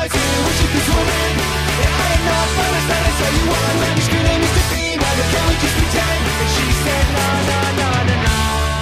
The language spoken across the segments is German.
I do wish you could zoom in. I am not promised that I tell you what I'm really screwing Mr. Bean. Why can't we just pretend? And she said, no, no, no, no, no.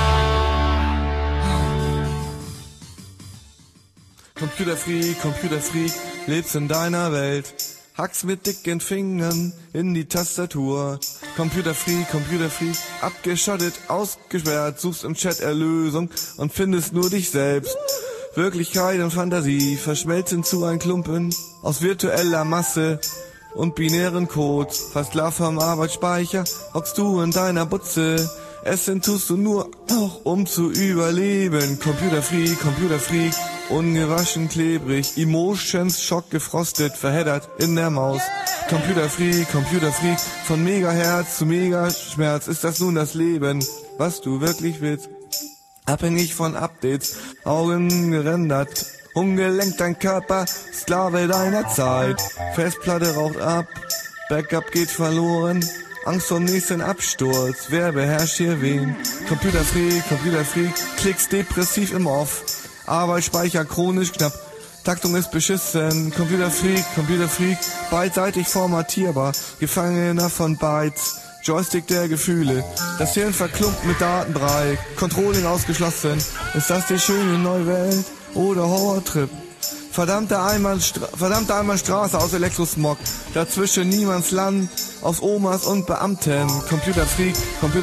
Computer Freak, lebst in deiner Welt. Hackst mit dicken Fingern in die Tastatur. Computer Freak, abgeschottet, ausgesperrt, suchst im Chat Erlösung und findest nur dich selbst. Wirklichkeit und Fantasie verschmelzen zu ein Klumpen aus virtueller Masse und binären Codes. Fast klar vom Arbeitsspeicher hockst du in deiner Butze. Essen tust du nur noch, um zu überleben. Computer Freak, ungewaschen, klebrig, Emotions, Schock, gefrostet, verheddert in der Maus. Computer Freak, von Megahertz zu Megaschmerz ist das nun das Leben, was du wirklich willst. Abhängig von Updates, Augen gerendert, ungelenkt dein Körper, Sklave deiner Zeit. Festplatte raucht ab, Backup geht verloren, Angst vor dem nächsten Absturz, wer beherrscht hier wen? Computer Freak, Klicks depressiv im Off, Arbeitsspeicher chronisch knapp, Taktung ist beschissen. Computer Freak, beidseitig formatierbar, Gefangener von Bytes, Joystick der Gefühle, das Hirn verklumpt mit Datenbrei, Controlling ausgeschlossen. Ist das die schöne neue Welt oder Horrortrip? Verdammte Einbahnstraße aus Elektrosmog, dazwischen Niemandsland, aus Omas und Beamten. Computer Freak,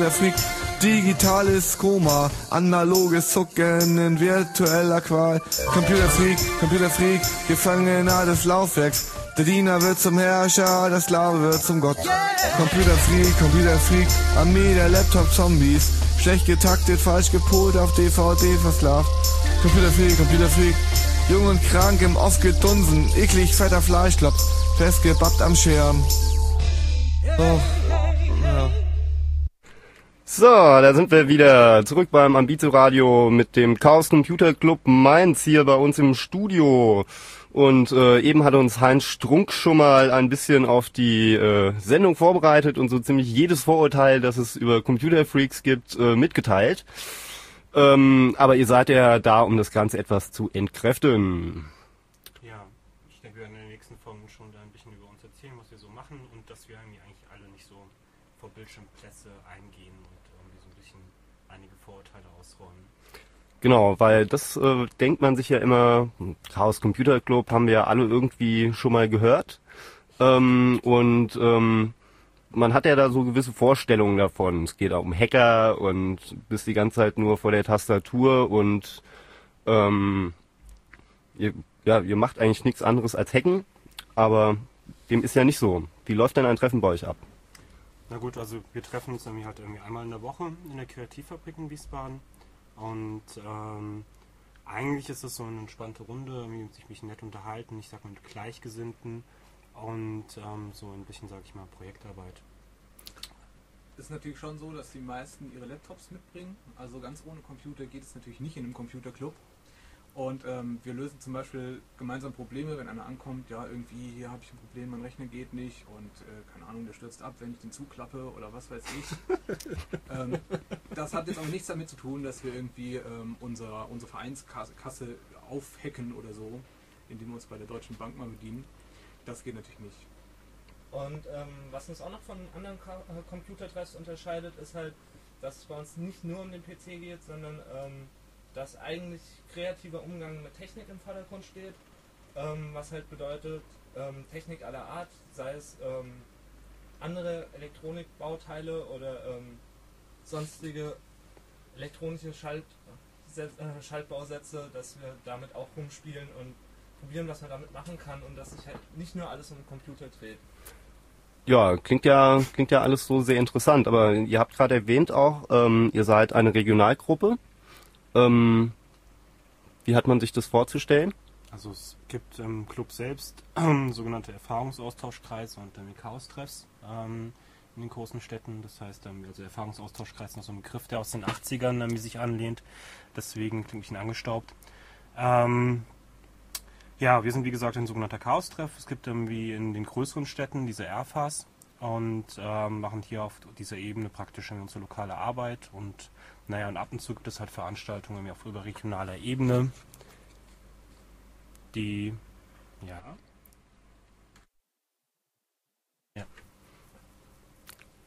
digitales Koma, analoges Zucken in virtueller Qual. Computer Freak, Gefangener des Laufwerks. Der Diener wird zum Herrscher, der Sklave wird zum Gott. Computer Freak, Armee der Laptop-Zombies. Schlecht getaktet, falsch gepolt, auf DVD versklavt. Computer Freak, jung und krank im Off gedunsen, eklig fetter Fleischklops, festgebappt am Schirm. Oh, ja. So, da sind wir wieder zurück beim Ambito Radio mit dem Chaos Computer Club Mainz hier bei uns im Studio. Und eben hat uns Heinz Strunk schon mal ein bisschen auf die Sendung vorbereitet und so ziemlich jedes Vorurteil, das es über Computerfreaks gibt, mitgeteilt. Aber ihr seid ja da, um das Ganze etwas zu entkräften. Ja, ich denke, wir werden in den nächsten Folgen schon da ein bisschen über uns erzählen, was wir so machen und dass wir eigentlich alle nicht so vor Bildschirmpresse eingehen und irgendwie so ein bisschen einige Vorurteile ausräumen. Genau, weil das denkt man sich ja immer, Chaos Computer Club haben wir ja alle irgendwie schon mal gehört. Man hat ja da so gewisse Vorstellungen davon. Es geht auch um Hacker und bist die ganze Zeit nur vor der Tastatur und ihr macht eigentlich nichts anderes als hacken, aber dem ist ja nicht so. Wie läuft denn ein Treffen bei euch ab? Na gut, also wir treffen uns irgendwie einmal in der Woche in der Kreativfabrik in Wiesbaden und eigentlich ist es so eine entspannte Runde, sich ein bisschen nett unterhalten, ich sag mal mit Gleichgesinnten und so ein bisschen, sag ich mal, Projektarbeit. Es ist natürlich schon so, dass die meisten ihre Laptops mitbringen. Also ganz ohne Computer geht es natürlich nicht in einem Computerclub. Und wir lösen zum Beispiel gemeinsam Probleme, wenn einer ankommt, ja irgendwie, hier habe ich ein Problem, mein Rechner geht nicht und keine Ahnung, der stürzt ab, wenn ich den zuklappe oder was weiß ich. Das hat jetzt aber nichts damit zu tun, dass wir irgendwie unsere Vereinskasse aufhacken oder so, indem wir uns bei der Deutschen Bank mal bedienen. Das geht natürlich nicht. Und was uns auch noch von anderen Computertreffs unterscheidet, ist halt, dass es bei uns nicht nur um den PC geht, sondern dass eigentlich kreativer Umgang mit Technik im Vordergrund steht, was halt bedeutet, Technik aller Art, sei es andere Elektronikbauteile oder sonstige elektronische Schaltbausätze, dass wir damit auch rumspielen und probieren, was man damit machen kann und dass sich halt nicht nur alles um den Computer dreht. Ja, klingt ja alles so sehr interessant, aber ihr habt gerade erwähnt auch, ihr seid eine Regionalgruppe. Wie hat man sich das vorzustellen? Also es gibt im Club selbst sogenannte Erfahrungsaustauschkreise und Chaos-Treffs in den großen Städten. Das heißt, also Erfahrungsaustauschkreis ist noch so ein Begriff, der aus den 80ern sich anlehnt. Deswegen klingt ein bisschen angestaubt. Ja, wir sind wie gesagt ein sogenannter Chaos-Treff. Es gibt wie in den größeren Städten diese RFAs und machen hier auf dieser Ebene praktisch unsere lokale Arbeit und naja, und ab und zu gibt es halt Veranstaltungen auf überregionaler Ebene, die, ja.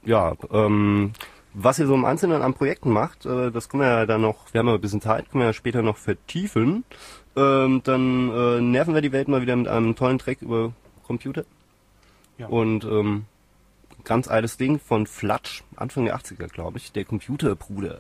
ja, was ihr so im Einzelnen an Projekten macht, das können wir ja dann noch, wir haben ja ein bisschen Zeit, können wir ja später noch vertiefen. Dann nerven wir die Welt mal wieder mit einem tollen Track über Computer. Ja. Und ganz altes Ding von Flatsch, Anfang der 80er, glaube ich, der Computerbruder.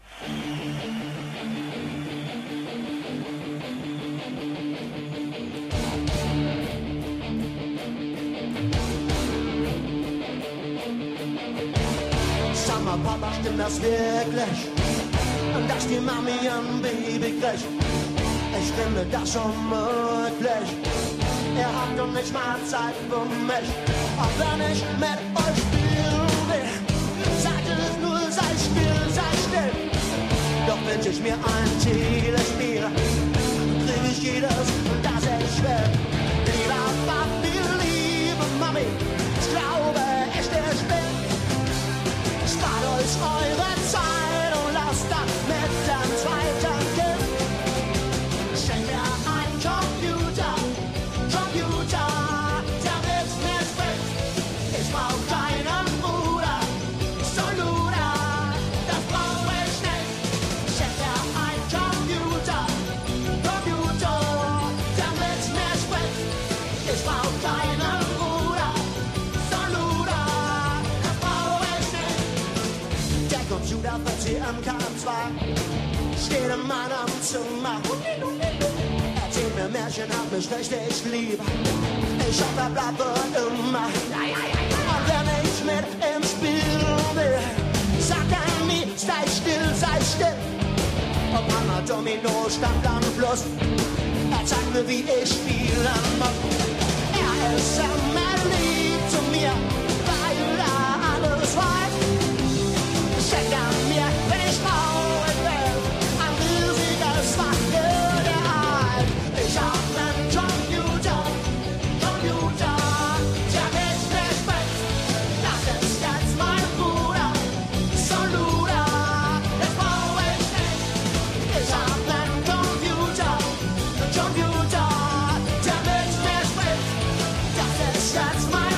Sag mal, Papa, stimmt das wirklich? Dass die Mami ein Baby kriegt? Ich finde das unmöglich. Er hat doch nicht mal Zeit für mich. Auch wenn ich mit euch spielen will, sagt es nur, sei still, sei still. Doch wünsch ich mir ein Telespiel, krieg ich jedes, das ich will. Lieber Papi, liebe Mami, ich glaube, ich bin. Spart euch eure Zeit und lasst das mit dem zweiten Kind. Schenkt mir einen Computer, damit mir spricht. Ich brauch keinen Bruder, so Luder, das brauch ich nicht. Schenkt mir einen Computer, damit mir spricht. Ich brauch keinen Bruder, so Luder, das brauch ich nicht. Der Computer wird hier im K2, steht in meinem Zimmer. Erzählt mir Märchen, hab mich richtig lieb. Ich hoffe, er bleibt für immer. Und wenn ich mit ihm spielen will, sagt er nie, sei still, sei still. Und Mama Domino stand am Fluss, er zeigt mir, wie ich spielen muss. Er ist immer lieb zu mir, weil er alles weiß. Schenkt er mir, wenn ich traurig bin, ein riesiges Wackelgerät. Ich hab nen Computer, der mit mir spricht. Das ist jetzt mein Bruder, so Luder, das brauch ich nicht. Ich hab nen Computer, der mit mir spricht. Das ist jetzt mein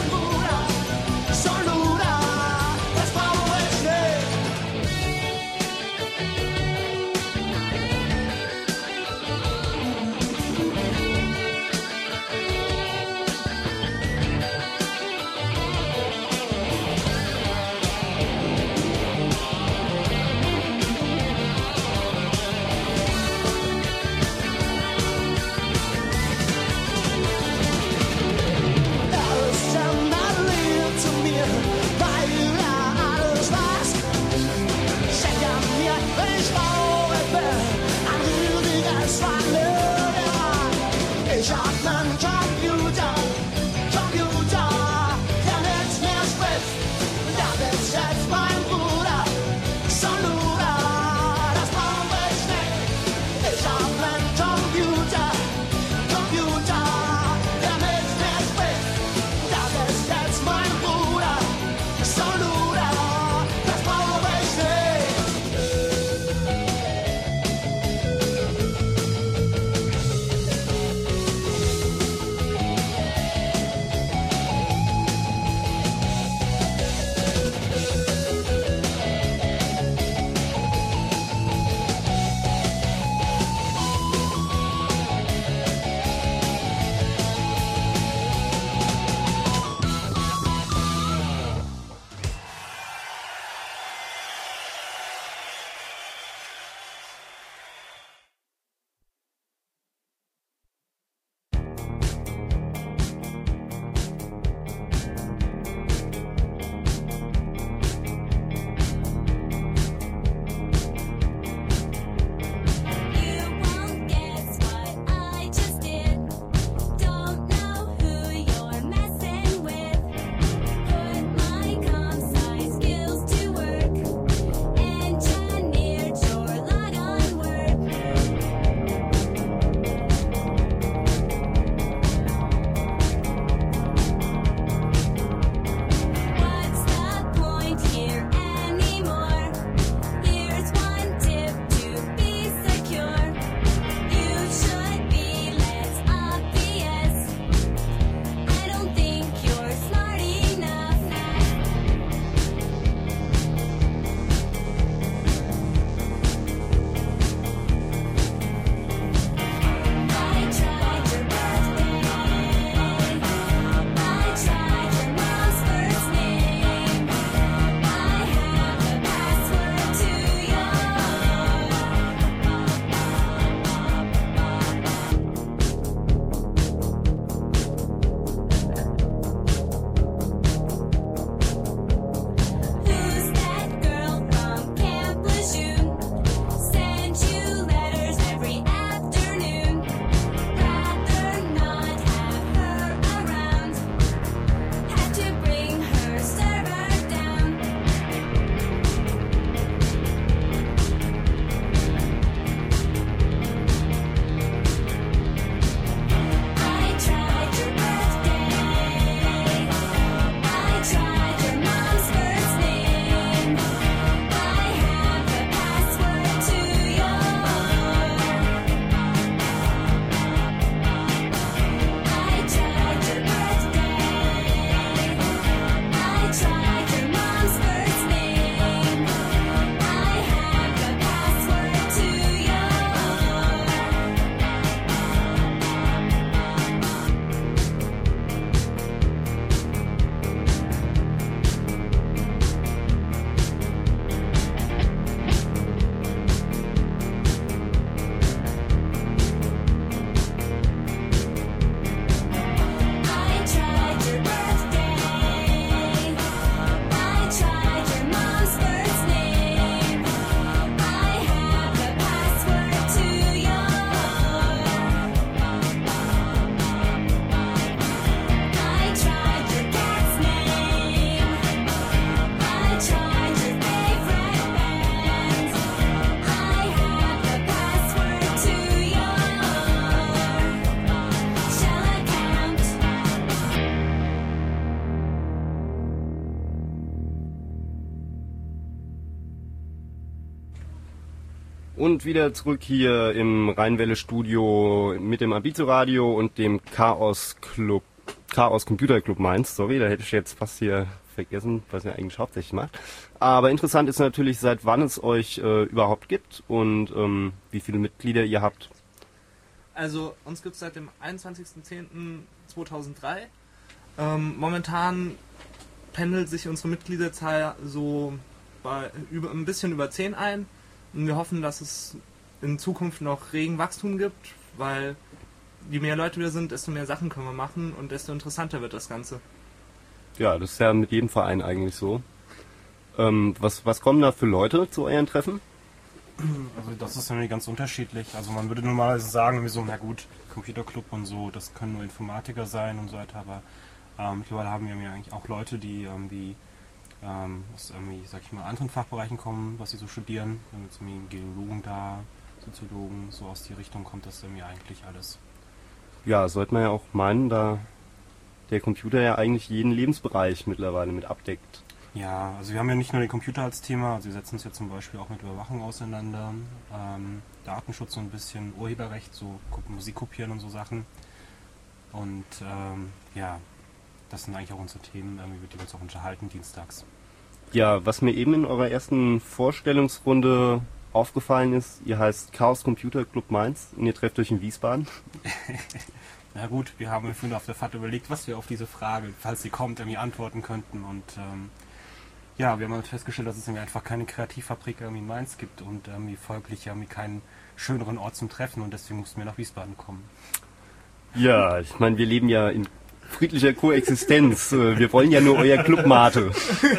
Und wieder zurück hier im Rheinwelle-Studio mit dem Ambito-Radio und dem Chaos Computer Club Mainz. Sorry, da hätte ich jetzt fast hier vergessen, was ihr eigentlich hauptsächlich macht. Aber interessant ist natürlich, seit wann es euch überhaupt gibt und wie viele Mitglieder ihr habt. Also uns gibt es seit dem 21.10.2003. Momentan pendelt sich unsere Mitgliederzahl so bei ein bisschen über 10 ein. Und wir hoffen, dass es in Zukunft noch regen Wachstum gibt, weil je mehr Leute wir sind, desto mehr Sachen können wir machen und desto interessanter wird das Ganze. Ja, das ist ja mit jedem Verein eigentlich so. Was kommen da für Leute zu euren Treffen? Also das ist irgendwie ganz unterschiedlich. Also man würde normalerweise sagen, wie so, na gut, Computerclub und so, das können nur Informatiker sein und so weiter, aber mittlerweile haben wir ja eigentlich auch Leute, die irgendwie aus irgendwie, sag ich mal, anderen Fachbereichen kommen, was sie so studieren. Wir haben jetzt irgendwie Geologen da, Soziologen, so aus die Richtung kommt das irgendwie eigentlich alles. Ja, sollte man ja auch meinen, da der Computer ja eigentlich jeden Lebensbereich mittlerweile mit abdeckt. Ja, also wir haben ja nicht nur den Computer als Thema, also wir setzen uns ja zum Beispiel auch mit Überwachung auseinander, Datenschutz so ein bisschen, Urheberrecht, so Musik kopieren und so Sachen. Und ja, das sind eigentlich auch unsere Themen, über die wir uns auch unterhalten dienstags. Ja, was mir eben in eurer ersten Vorstellungsrunde aufgefallen ist, ihr heißt Chaos Computer Club Mainz und ihr trefft euch in Wiesbaden. Na gut, wir haben vorhin auf der Fahrt überlegt, was wir auf diese Frage, falls sie kommt, irgendwie antworten könnten. Und ja, wir haben halt festgestellt, dass es irgendwie einfach keine Kreativfabrik irgendwie in Mainz gibt und irgendwie folglich irgendwie keinen schöneren Ort zum Treffen und deswegen mussten wir nach Wiesbaden kommen. Ja, ich meine, wir leben ja in friedlicher Koexistenz. Wir wollen ja nur euer Club Mate.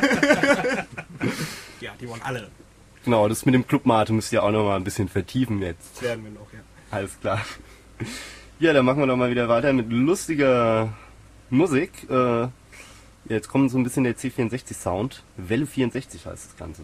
Ja, die wollen alle. Genau, das mit dem Club Mate müsst ihr auch noch mal ein bisschen vertiefen jetzt. Das werden wir noch, ja. Alles klar. Ja, dann machen wir doch mal wieder weiter mit lustiger Musik. Jetzt kommt so ein bisschen der C64-Sound. Welle 64 heißt das Ganze.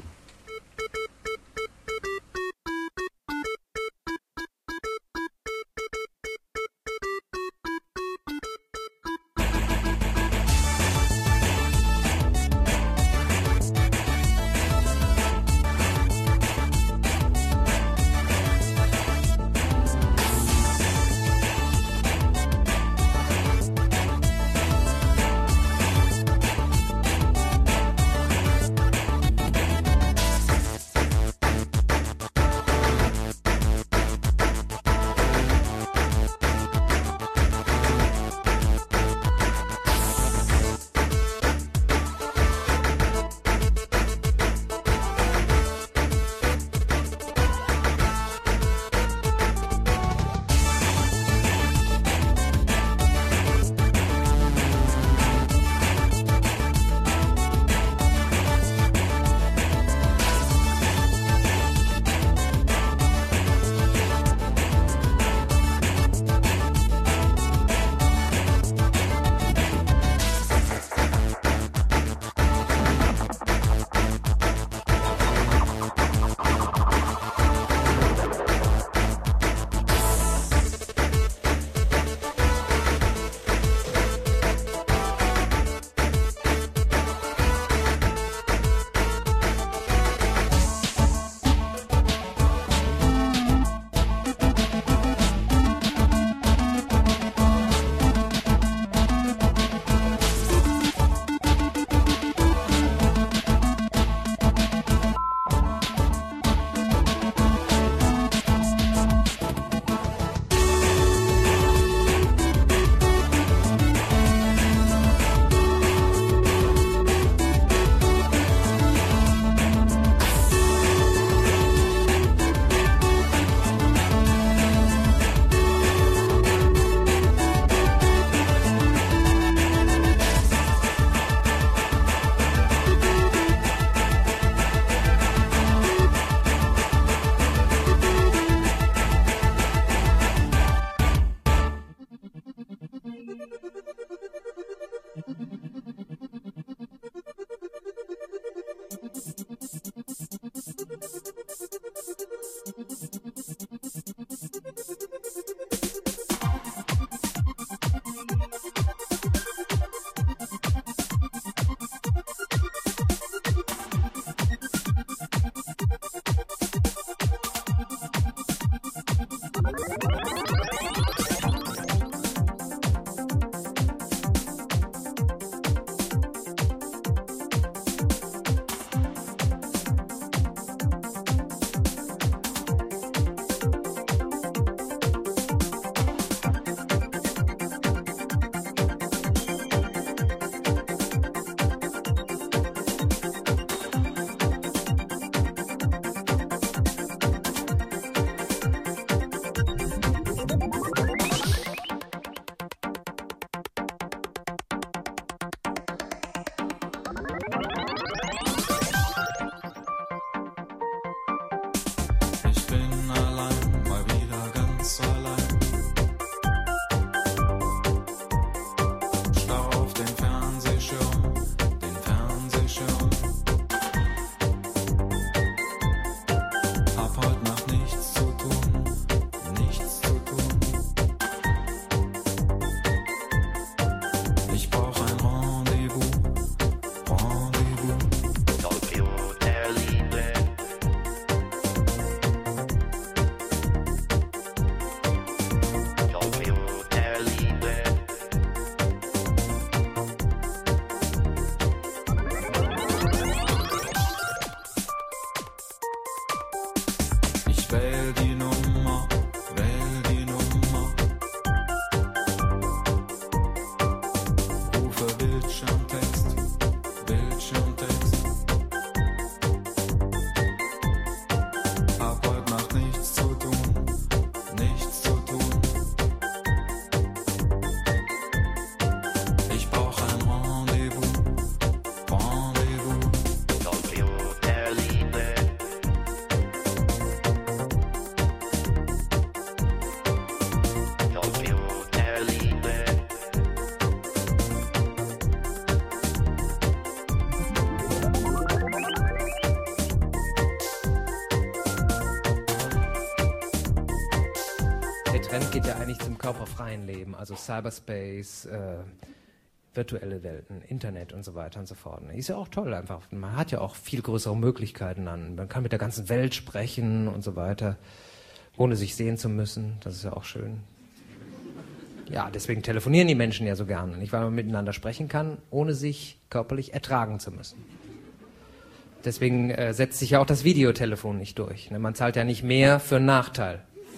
geht ja eigentlich zum körperfreien Leben, also Cyberspace, virtuelle Welten, Internet und so weiter und so fort. Ist ja auch toll einfach. Man hat ja auch viel größere Möglichkeiten dann. Man kann mit der ganzen Welt sprechen und so weiter, ohne sich sehen zu müssen. Das ist ja auch schön. Ja, deswegen telefonieren die Menschen ja so gerne, nicht? Weil man miteinander sprechen kann, ohne sich körperlich ertragen zu müssen. Deswegen setzt sich ja auch das Videotelefon nicht durch. Ne? Man zahlt ja nicht mehr für einen Nachteil.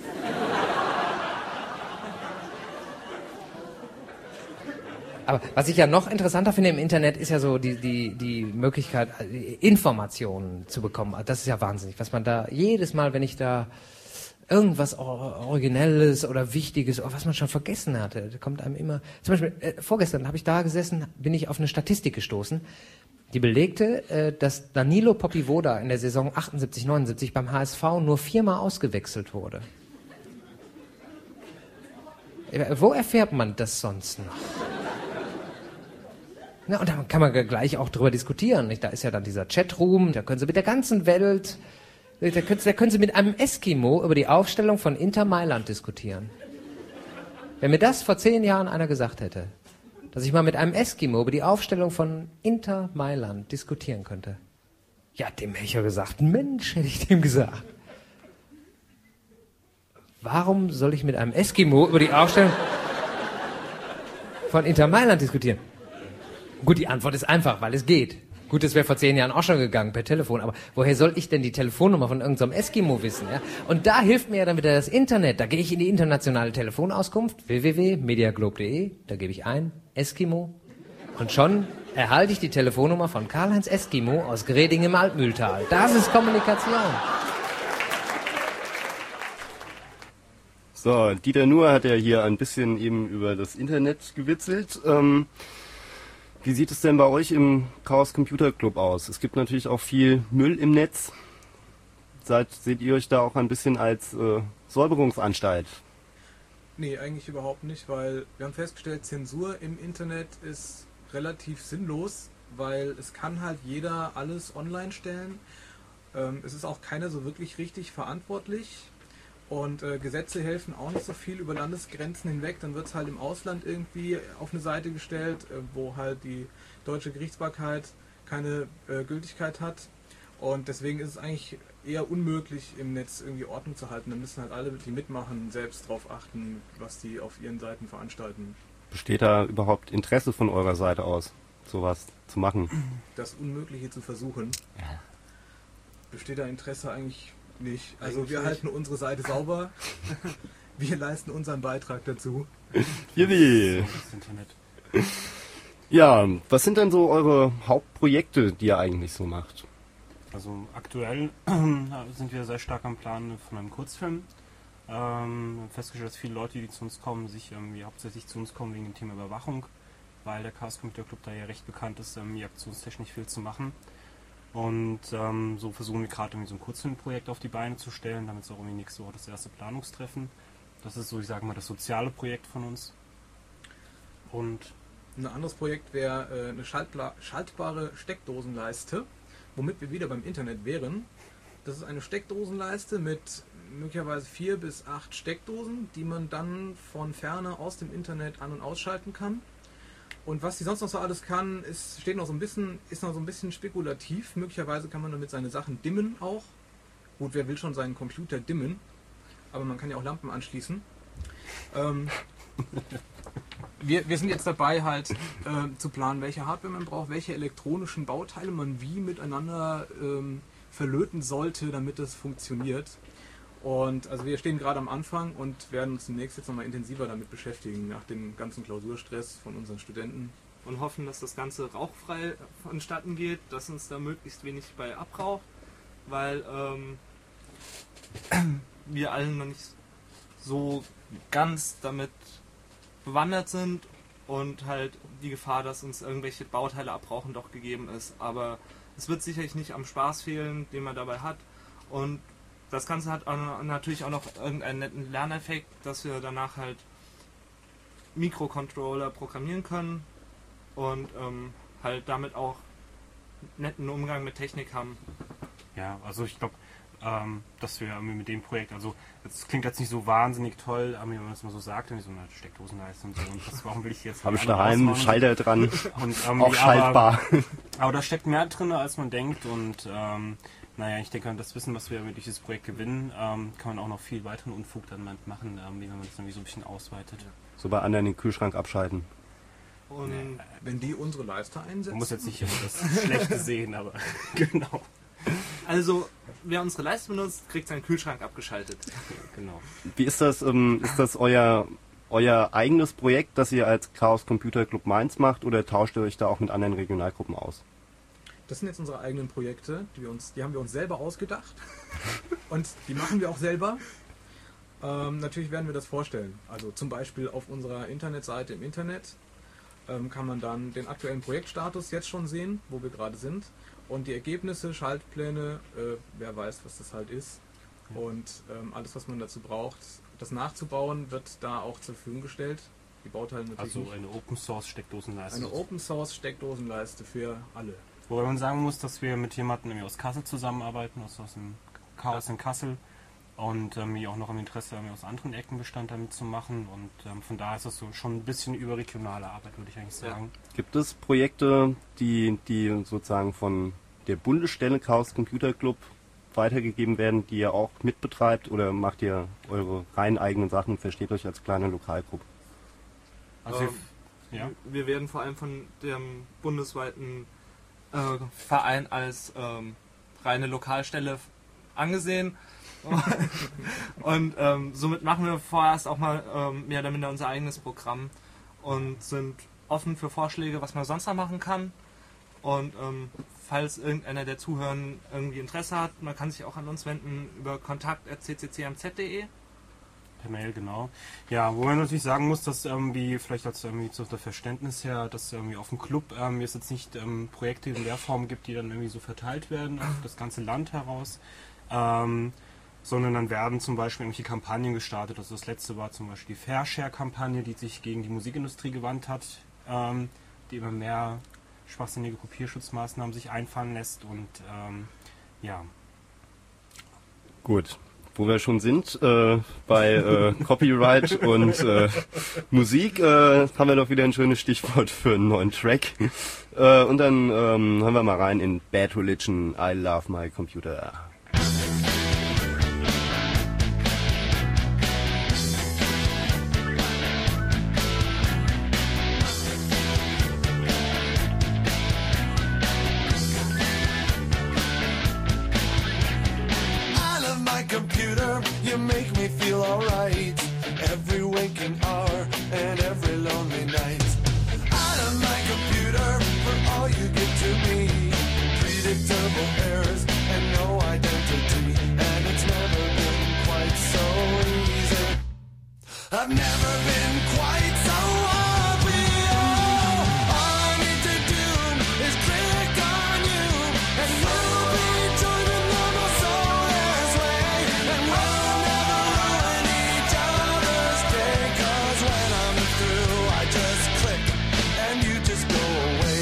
Aber was ich ja noch interessanter finde im Internet, ist ja so die Möglichkeit, Informationen zu bekommen. Das ist ja wahnsinnig, was man da jedes Mal, wenn ich da irgendwas Originelles oder Wichtiges, was man schon vergessen hatte, da kommt einem immer... Zum Beispiel, vorgestern habe ich da gesessen, bin ich auf eine Statistik gestoßen, die belegte, dass Danilo Popivoda in der Saison 78/79 beim HSV nur 4-mal ausgewechselt wurde. Wo erfährt man das sonst noch? Na, und da kann man gleich auch drüber diskutieren. Nicht? Da ist ja dann dieser Chatroom, da können Sie mit der ganzen Welt, da können Sie mit einem Eskimo über die Aufstellung von Inter Mailand diskutieren. Wenn mir das vor 10 Jahren einer gesagt hätte, dass ich mal mit einem Eskimo über die Aufstellung von Inter Mailand diskutieren könnte, ja, dem hätte ich ja gesagt, Mensch, hätte ich dem gesagt. Warum soll ich mit einem Eskimo über die Aufstellung von Inter Mailand diskutieren? Gut, die Antwort ist einfach, weil es geht. Gut, das wäre vor 10 Jahren auch schon gegangen per Telefon, aber woher soll ich denn die Telefonnummer von irgendeinem Eskimo wissen? Ja? Und da hilft mir ja dann wieder das Internet. Da gehe ich in die internationale Telefonauskunft, www.mediaglobe.de, da gebe ich ein, Eskimo, und schon erhalte ich die Telefonnummer von Karl-Heinz Eskimo aus Greding im Altmühltal. Das ist Kommunikation. So, Dieter Nuhr hat ja hier ein bisschen eben über das Internet gewitzelt. Wie sieht es denn bei euch im Chaos Computer Club aus? Es gibt natürlich auch viel Müll im Netz. Seht ihr euch da auch ein bisschen als Säuberungsanstalt? Nee, eigentlich überhaupt nicht, weil wir haben festgestellt, Zensur im Internet ist relativ sinnlos, weil es kann halt jeder alles online stellen. Es ist auch keiner so wirklich richtig verantwortlich. Und Gesetze helfen auch nicht so viel über Landesgrenzen hinweg. Dann wird es halt im Ausland irgendwie auf eine Seite gestellt, wo halt die deutsche Gerichtsbarkeit keine Gültigkeit hat. Und deswegen ist es eigentlich eher unmöglich, im Netz irgendwie Ordnung zu halten. Da müssen halt alle, die mitmachen, selbst darauf achten, was die auf ihren Seiten veranstalten. Besteht da überhaupt Interesse von eurer Seite aus, sowas zu machen? Das Unmögliche zu versuchen. Ja. Besteht da Interesse eigentlich nicht. Also wir halten unsere Seite sauber. Wir leisten unseren Beitrag dazu. Yippie. Ja, was sind denn so eure Hauptprojekte, die ihr eigentlich so macht? Also aktuell sind wir sehr stark am Plan von einem Kurzfilm. Wir haben festgestellt, dass viele Leute, die zu uns kommen, hauptsächlich zu uns kommen wegen dem Thema Überwachung, weil der Chaos Computer Club da ja recht bekannt ist, aktionstechnisch viel zu machen. Und so versuchen wir gerade so ein Kurzfilmprojekt auf die Beine zu stellen, damit es auch irgendwie nächste Woche das erste Planungstreffen. Das ist so, ich sage mal, das soziale Projekt von uns. Und ein anderes Projekt wäre eine schaltbare Steckdosenleiste, womit wir wieder beim Internet wären. Das ist eine Steckdosenleiste mit möglicherweise 4 bis 8 Steckdosen, die man dann von Ferne aus dem Internet an- und ausschalten kann. Und was die sonst noch so alles kann, ist noch so ein bisschen spekulativ. Möglicherweise kann man damit seine Sachen dimmen auch. Gut, wer will schon seinen Computer dimmen? Aber man kann ja auch Lampen anschließen. Wir sind jetzt dabei, halt zu planen, welche Hardware man braucht, welche elektronischen Bauteile man wie miteinander verlöten sollte, damit das funktioniert. Und also wir stehen gerade am Anfang und werden uns demnächst jetzt nochmal intensiver damit beschäftigen, nach dem ganzen Klausurstress von unseren Studenten. Und hoffen, dass das Ganze rauchfrei vonstatten geht, dass uns da möglichst wenig bei abraucht, weil wir alle noch nicht so ganz damit bewandert sind und halt die Gefahr, dass uns irgendwelche Bauteile abrauchen, doch gegeben ist. Aber es wird sicherlich nicht am Spaß fehlen, den man dabei hat. Und das Ganze hat natürlich auch noch irgendeinen netten Lerneffekt, dass wir danach halt Mikrocontroller programmieren können und halt damit auch netten Umgang mit Technik haben. ja, also ich glaube, dass wir mit dem Projekt, also das klingt jetzt nicht so wahnsinnig toll, wenn man es mal so sagt, so eine Steckdosenleiste und so, und warum will ich jetzt... Habe ich daheim einen Schalter dran, und, auch schaltbar. Aber da steckt mehr drin, als man denkt, und naja, ich denke, das Wissen, was wir durch dieses Projekt gewinnen, kann man auch noch viel weiteren Unfug dann machen, wenn man das irgendwie so ein bisschen ausweitet. So bei anderen den Kühlschrank abschalten. Und wenn die unsere Leiste einsetzen... Man muss jetzt nicht das Schlechte sehen, aber genau. Also, wer unsere Leiste benutzt, kriegt seinen Kühlschrank abgeschaltet. Genau. Wie ist das euer eigenes Projekt, das ihr als Chaos Computer Club Mainz macht, oder tauscht ihr euch da auch mit anderen Regionalgruppen aus? Das sind jetzt unsere eigenen Projekte, die haben wir uns selber ausgedacht und die machen wir auch selber. Natürlich werden wir das vorstellen. Also zum Beispiel auf unserer Internetseite im Internet kann man dann den aktuellen Projektstatus jetzt schon sehen, wo wir gerade sind. Und die Ergebnisse, Schaltpläne, wer weiß, was das halt ist. Und alles, was man dazu braucht, das nachzubauen, wird da auch zur Verfügung gestellt. Die Bauteile natürlich Also eine Open Source Steckdosenleiste. Eine Open Source Steckdosenleiste für alle. Wobei man sagen muss, dass wir mit jemandem aus Kassel zusammenarbeiten, aus dem Chaos in Kassel, und auch noch im Interesse aus anderen Ecken Bestand damit zu machen, und von daher ist das so schon ein bisschen überregionale Arbeit, würde ich eigentlich sagen. Gibt es Projekte, die sozusagen von der Bundesstelle Chaos Computer Club weitergegeben werden, die ihr auch mitbetreibt, oder macht ihr eure rein eigenen Sachen und versteht euch als kleine Lokalgruppe? Also ja. Wir werden vor allem von dem bundesweiten Verein als reine Lokalstelle angesehen. Und somit machen wir vorerst auch mal mehr oder minder unser eigenes Programm und sind offen für Vorschläge, was man sonst noch machen kann. Und falls irgendeiner der Zuhörer irgendwie Interesse hat, man kann sich auch an uns wenden über kontakt@cccmz.de. Per Mail, genau. Ja, wo man natürlich sagen muss, dass vielleicht als so der Verständnis her, dass auf dem Club es jetzt nicht Projekte in der Form gibt, die dann irgendwie so verteilt werden auf das ganze Land heraus, sondern dann werden zum Beispiel irgendwelche Kampagnen gestartet. Also das letzte war zum Beispiel die Fairshare-Kampagne, die sich gegen die Musikindustrie gewandt hat, die immer mehr schwachsinnige Kopierschutzmaßnahmen sich einfallen lässt, und ja. Gut. Wo wir schon sind, bei Copyright und Musik, haben wir doch wieder ein schönes Stichwort für einen neuen Track. Und dann hören wir mal rein in Bad Religion, I Love My Computer. Computer, you make me feel alright. Every waking hour and every lonely night. I love my computer for all you give to me. Predictable errors and no identity, and it's never been quite so easy. I've never been quite so happy. All I need to do is click on you, and you'll be joining the most soulless way. And we'll never ruin each other's day, 'cause when I'm through I just click and you just go away.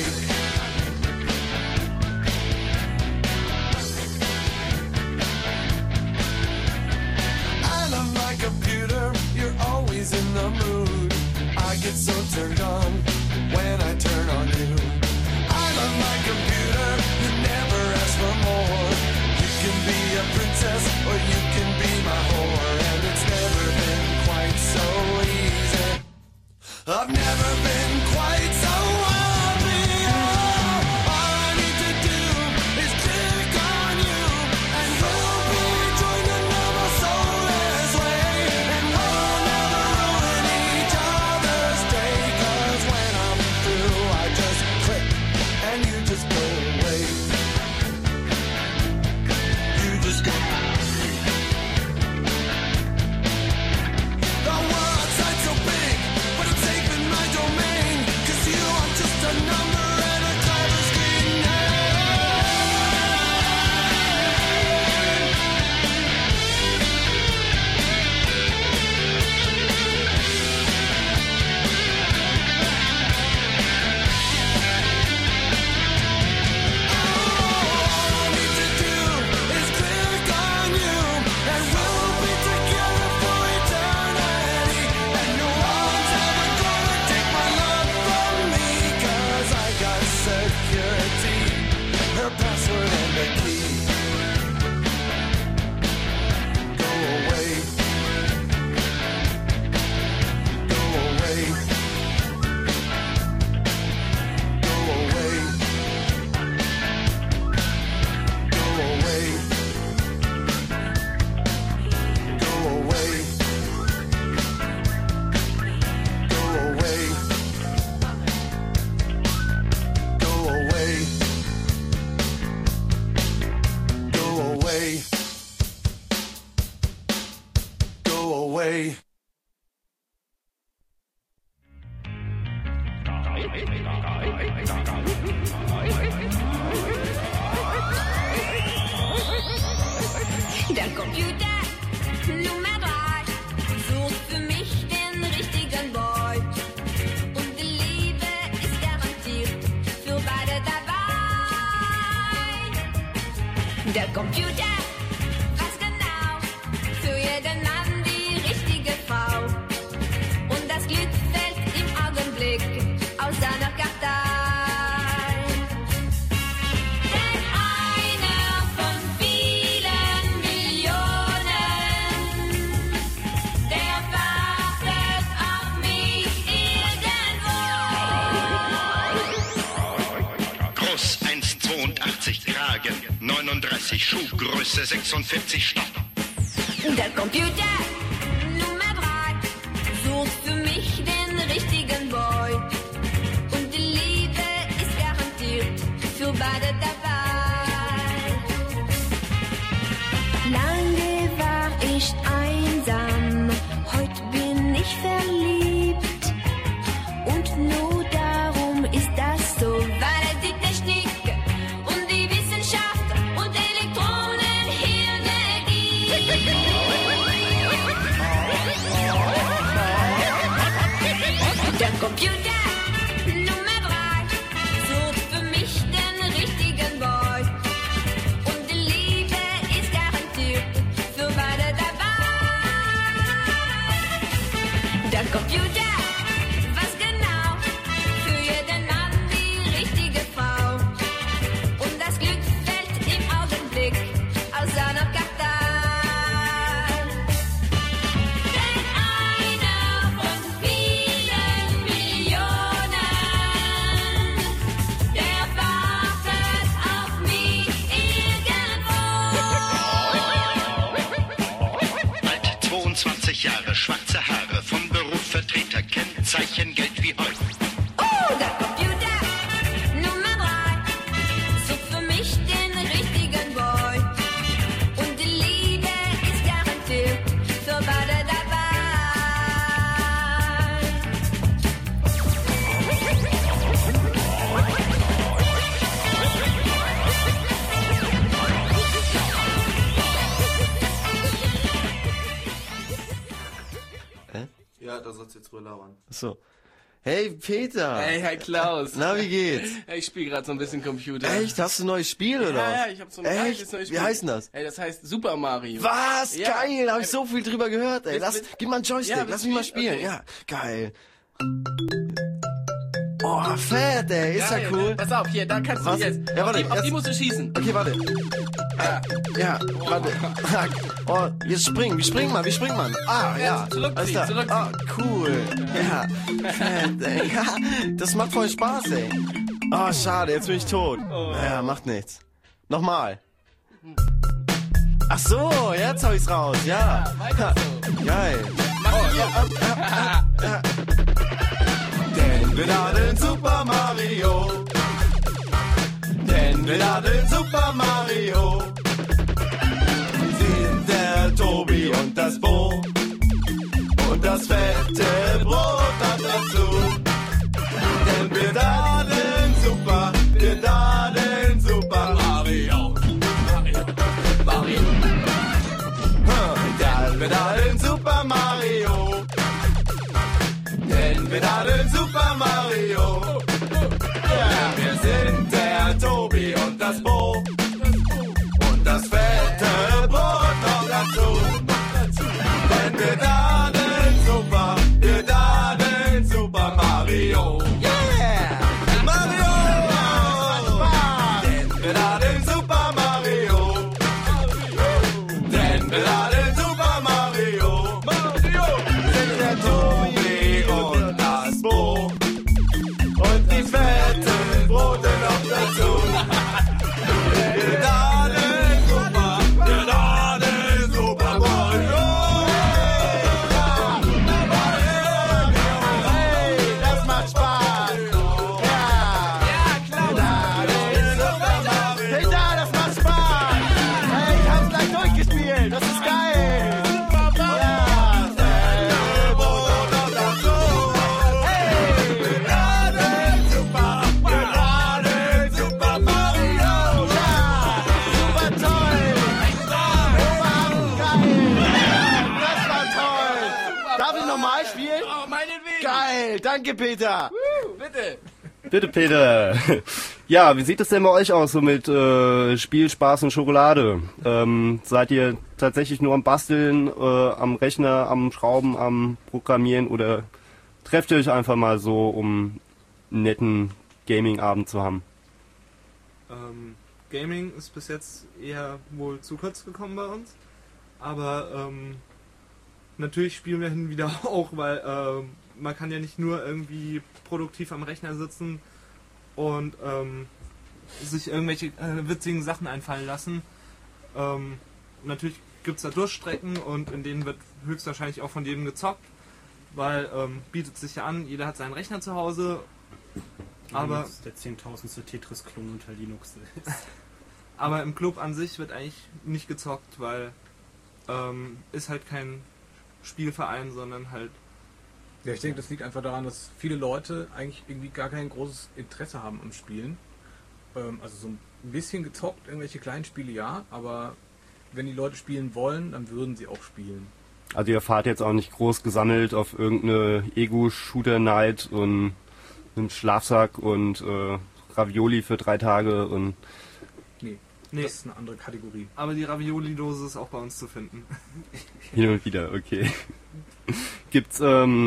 I love my computer, you're always in the mood. I get so turned on when I turn on you. I love my computer, you never ask for more. You can be a princess or you can be my whore, and it's never been quite so easy. I've never been quite so happy. All I need to do is click on you, and you'll be joining the most soulless way. And we'll never ruin each other's day, 'cause when I'm through I just click and you just go away. You just go. The world outside's so big, but I'm safe in my domain, 'cause you are just a number and a clever screen name. Oh, Der Computer, was genau? Für jeden Mann die richtige Frau. Und das Glück fällt im Augenblick aus seiner Kartei. Denn einer von vielen Millionen, der wartet auf mich irgendwo. Groß 1,82 Kragen, 39 Schuhgröße, 46 Stock. Der Computer Nummer 3 sucht für mich den richtigen Boy. Und die Liebe ist garantiert für beide dabei. Lange war ich einsam, heute bin ich verliebt. Und nur darum ist das so, weil die Technik und die Wissenschaft und Elektronenhirne gibt. Der Computer Nummer 3 sucht für mich den richtigen Boy. Und die Liebe ist garantiert für beide dabei. Der Computer, was genau? Für jeden Mann die richtige Frau. Und das Glück fällt im Augenblick aus seiner Kartei. Denn einer von vielen Millionen, der wartet auf mich irgendwo. Alt 22 Jahre, schwarze Haare, vom Beruf Vertreter, Kennzeichen Geld wie Heu. Der Computer Nummer 3 sucht für mich den richtigen Boy. Und die Liebe ist garantiert für beide dabei. Ja, da sollst du jetzt ruhig labern. So. Hey Peter. Hey, hi Klaus. Na, wie geht's? Hey, ich spiele gerade so ein bisschen Computer. Echt? Hast du ein neues Spiel oder was? Ja, ich habe so ein Echt? neues Spiel. Wie heißt denn das? Hey, das heißt Super Mario. Was? Ja. Geil, da hab ich so viel drüber gehört, ey. Gib mal einen Joystick, Ja, lass mich mal spielen. okay. Ja, geil. Oh, fett, ey. Ist ja Geil, cool. ne? Pass auf, hier, da kannst du Was? jetzt. Ja, warte, auf die jetzt- musst du schießen. Okay, warte. Ja, warte. Oh, jetzt springen. Wie springt man? Ah, ja. Zurückziehen, Alles klar. zurückziehen. Ah, cool. Ja, fett, ey. Ja, das macht voll Spaß, ey. Oh, schade, jetzt bin ich tot. Ja, macht nichts. Nochmal. Ach so, jetzt hab ich's raus, ja. Weiter so. Geil. Denn wir laden Super Mario. Denn wir laden Super Mario. Sind der Tobi und das Bo. Und das fette Brot noch dazu. Denn wir laden Super Mario. Denn wir laden Super Mario. Denn wir laden Super Mario. Ja, wir sind der Tobi und das Bo. Und das fette Brot noch dazu. Denn wir laden Super Mario. Yeah! Mario! Denn wir laden Super Mario. Denn wir laden Super Mario. Wir sind der Tobi und das Bo. Und die fetten Brote noch dazu. Wir laden Super Mario. Hey, das macht Spaß. Ja, klar. Hey, das macht Spaß. Hey, ich hab's gleich durchgespielt. Das ist geil. Ja, wir laden Super Mario. Ja, super toll. Das war toll. Darf ich nochmal spielen? Oh, meinetwegen. Geil, danke Peter. Bitte. Bitte, Peter. Ja, wie sieht es denn bei euch aus so mit Spiel, Spaß und Schokolade? Seid ihr tatsächlich nur am Basteln, am Rechner, am Schrauben, am Programmieren oder trefft ihr euch einfach mal so, um einen netten Gaming-Abend zu haben? Gaming ist bis jetzt eher wohl zu kurz gekommen bei uns, aber natürlich spielen wir hin und wieder auch, weil man kann ja nicht nur irgendwie produktiv am Rechner sitzen und sich irgendwelche witzigen Sachen einfallen lassen. Natürlich gibt es da Durchstrecken und in denen wird höchstwahrscheinlich auch von jedem gezockt, weil bietet sich ja an, jeder hat seinen Rechner zu Hause. Aber das ist der 10.000. Tetris-Klon unter Linux ist. Aber im Club an sich wird eigentlich nicht gezockt, weil ist halt kein Spielverein, sondern halt... Ja, ich denke, das liegt einfach daran, dass viele Leute eigentlich irgendwie gar kein großes Interesse haben am Spielen. Also so ein bisschen gezockt, irgendwelche kleinen Spiele ja, aber wenn die Leute spielen wollen, dann würden sie auch spielen. Also ihr fahrt jetzt auch nicht groß gesammelt auf irgendeine Ego-Shooter-Night und einen Schlafsack und Ravioli für 3 Tage und... Nee, das ist eine andere Kategorie. Aber die Ravioli-Dose ist auch bei uns zu finden. Hin und wieder, okay. Gibt's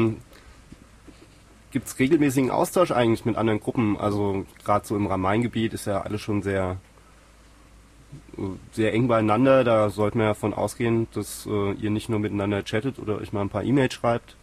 regelmäßigen Austausch eigentlich mit anderen Gruppen? Also gerade so im Rhein-Main-Gebiet ist ja alles schon sehr eng beieinander. Da sollten wir ja davon ausgehen, dass ihr nicht nur miteinander chattet oder euch mal ein paar E-Mails schreibt.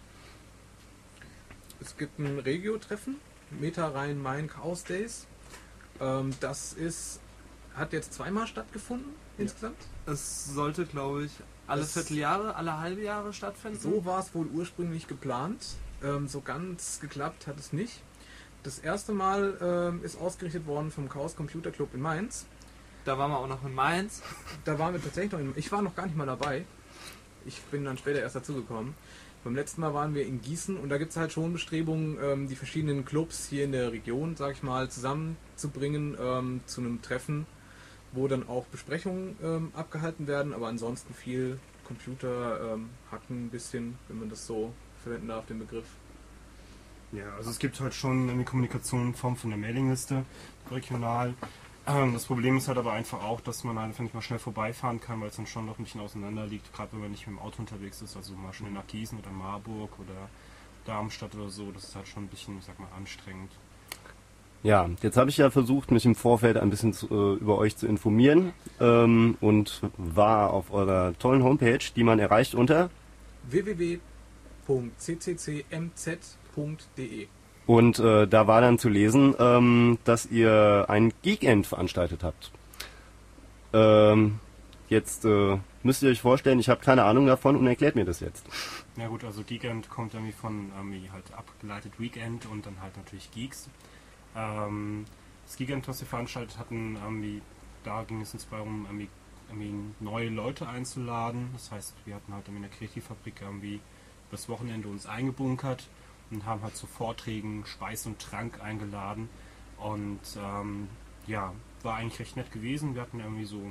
Es gibt ein Regio-Treffen, Meta Rhein-Main Chaos Days. Das hat jetzt 2-mal stattgefunden insgesamt. Es sollte, glaube ich, alle Vierteljahre, alle halbe Jahre stattfinden. So war es wohl ursprünglich geplant. So ganz geklappt hat es nicht. Das erste Mal ist ausgerichtet worden vom Chaos Computer Club in Mainz. Da waren wir auch noch in Mainz. Da waren wir tatsächlich noch ich war noch gar nicht mal dabei. Ich bin dann später erst dazugekommen. Beim letzten Mal waren wir in Gießen und da gibt es halt schon Bestrebungen, die verschiedenen Clubs hier in der Region, sag ich mal, zusammenzubringen zu einem Treffen, wo dann auch Besprechungen abgehalten werden, aber ansonsten viel Computer hacken, ein bisschen, wenn man das so verwenden darf, den Begriff. Ja, also es gibt halt schon eine Kommunikation in Form von der Mailingliste, regional. Das Problem ist halt aber einfach auch, dass man einfach nicht mal schnell vorbeifahren kann, weil es dann schon noch ein bisschen auseinander liegt, gerade wenn man nicht mit dem Auto unterwegs ist, also mal schnell nach Gießen oder Marburg oder Darmstadt oder so, das ist halt schon ein bisschen, ich sag mal, anstrengend. Ja, jetzt habe ich ja versucht, mich im Vorfeld ein bisschen über euch zu informieren und war auf eurer tollen Homepage, die man erreicht unter www.cccmz.de. Und da war dann zu lesen, dass ihr ein Geekend veranstaltet habt. Jetzt müsst ihr euch vorstellen, ich habe keine Ahnung davon und erklärt mir das jetzt. Ja gut, also Geekend kommt irgendwie von halt abgeleitet Weekend und dann halt natürlich Geeks. Das Geekend, was wir veranstaltet hatten, da ging es uns darum, neue Leute einzuladen. Das heißt, wir hatten halt in der Kreativfabrik das Wochenende uns eingebunkert und haben halt zu Vorträgen Speis und Trank eingeladen. Und war eigentlich recht nett gewesen. Wir hatten irgendwie so